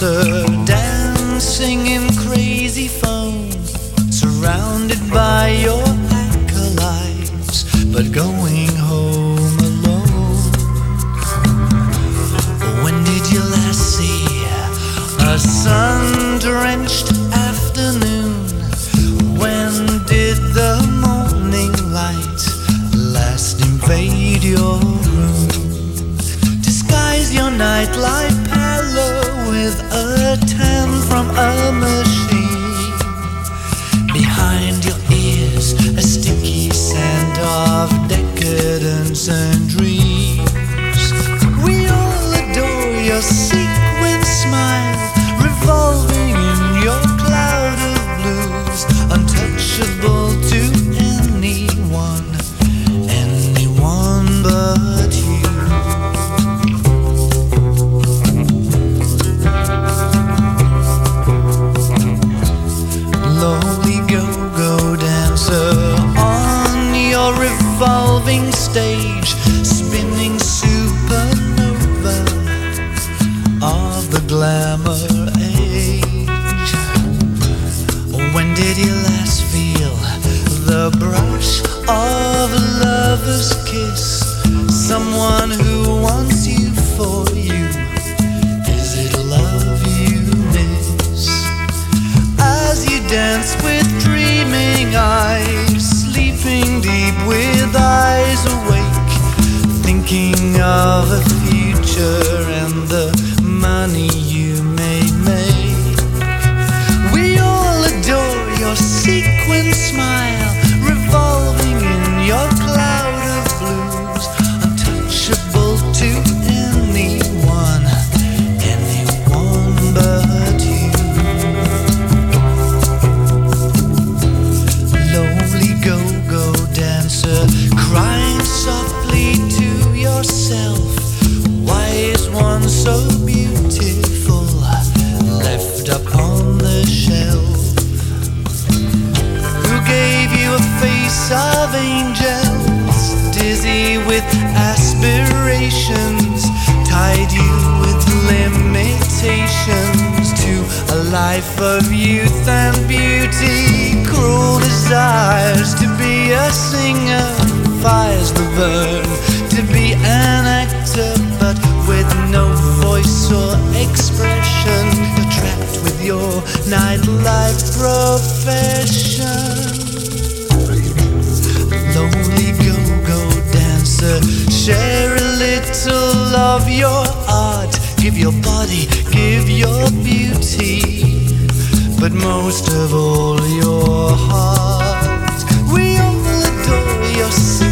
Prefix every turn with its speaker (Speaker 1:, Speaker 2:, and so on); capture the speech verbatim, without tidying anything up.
Speaker 1: dancer, dancing in crazy foam, surrounded by your acolytes, but going home alone. When did you last see a sun-drenched afternoon? When did the morning light last invade your room? Disguise your nightlife pallor with a tan from a machine. Behind your ears, a sticky sand of decadence and dreams. We all adore your sequin smile, revolving in your cloud of blues, untouchable to anyone, anyone but you. Lonely go-go dancer on your revolving stage, spinning supernova of the glamour age. When did you last feel the brush of a lover's kiss? Someone who wants you for you. Is it love you miss? As you dance with dreaming eyes, sleeping deep with eyes awake, thinking of a future and the money you may make. We all adore your sequin smile, revolving in your cloud of blues, untouchable to anyone, anyone but you. Lonely go-go dancer, crying softly to yourself. Why is one so beautiful, left up on the shelf? Who gave you a face of angels, dizzy with aspirations, tied you with limitations to a life of youth and beauty? Cruel desires to be a singer, fires the burn, to be an actor but with no voice or expression. You're trapped with your nightlife profession. Lonely go-go dancer, share a little of your art. Give your body, give your beauty, but most of all your heart. We all adore your